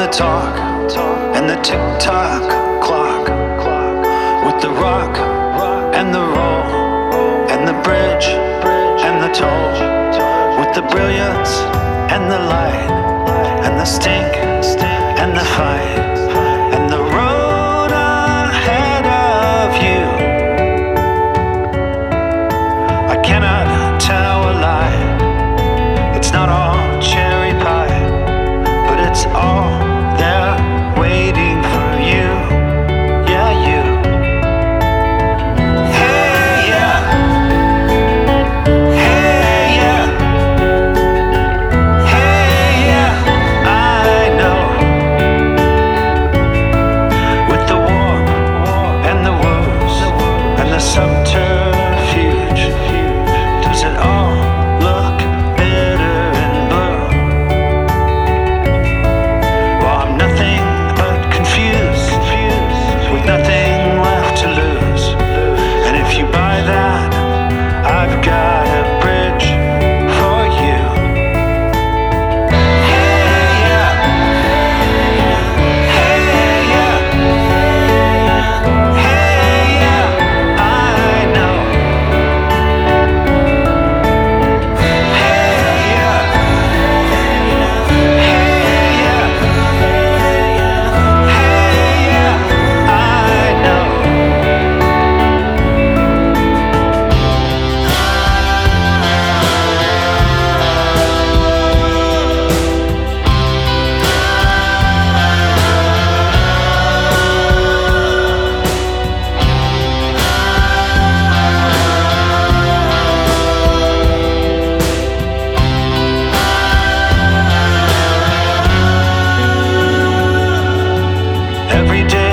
talk and the tick-tock clock, with the rock and the roll and the bridge and the toll, with the brilliance and the light and the stink and the fight and the road ahead of you. I cannot tell a lie. It's not all cherry pie, but it's all there waiting for you. Yeah, you. Hey, yeah. Hey, yeah. Hey, yeah. I know. With the war and the woes and the subterfuge, does it all look bitter and blue? Well, I'm nothing but confused, with nothing left to lose. And if you buy that, I've got a bridge for you. Hey, yeah. Hey, yeah. Hey, yeah. I know. Hey, yeah. Hey, yeah. Hey, yeah. I know. Every day